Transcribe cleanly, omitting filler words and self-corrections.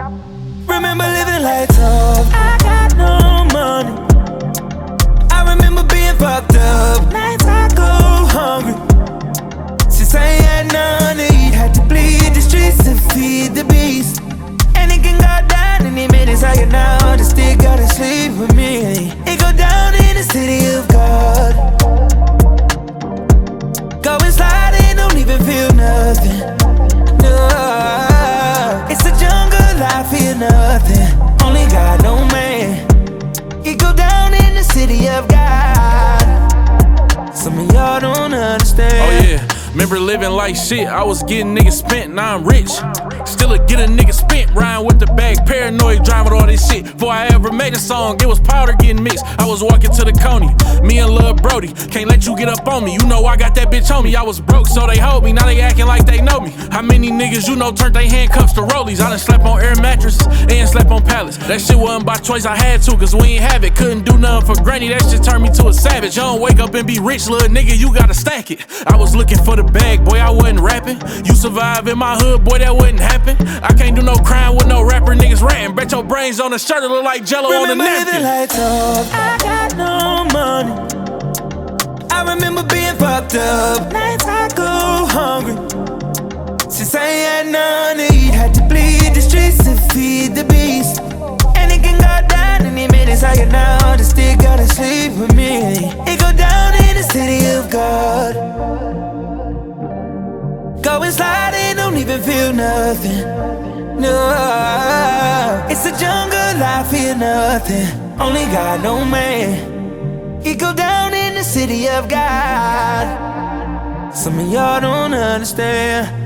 Remember living like tough. I got no money. I remember being fucked up. Nights I go hungry. Since I ain't had none to eat, had to bleed the streets to feed the beast. And it can go down any minute, how you know. Just still gotta sleep with me. It go down in the city of God. Going sliding, don't even feel nothing. No, it's a jungle, I feel nothing. Only God, no man. It go down in the city of God. Some of y'all don't understand. Oh yeah, remember living like shit. I was getting niggas spent, now I'm rich. Still a get a nigga spent, riding with the bag, paranoid, driving all this shit. Before I ever made a song, it was powder getting mixed. I was walking to the Coney, me and Lil Brody. Can't let you get up on me, you know I got that bitch on me. I was broke, so they hold me, now they acting like they know me. How many niggas you know turned they handcuffs to rollies? I done slept on air mattresses and slept on pallets. That shit wasn't by choice, I had to, cause we ain't have it. Couldn't do nothing for granny, that shit turned me to a savage. I don't wake up and be rich, little nigga, you gotta stack it. I was looking for the bag, boy, I wasn't rapping. You survive in my hood, boy, that wouldn't happen. I can't do no crime with no rapper, niggas ratting. Bet your brains on the shirt, it look like Jello on the napkin. Living like tough. I got no money. I remember being fucked up. Nights I go hungry. Since I ain't had none to eat, had to bleed the streets to feed the beast. And it can go down any minute, how you know. Just still gotta sleep with me. It go down in the city of God. Going sliding, don't even feel nothing. No, it's a jungle, I feel nothing. Only God, no man. It go down in the city of God. Some of y'all don't understand.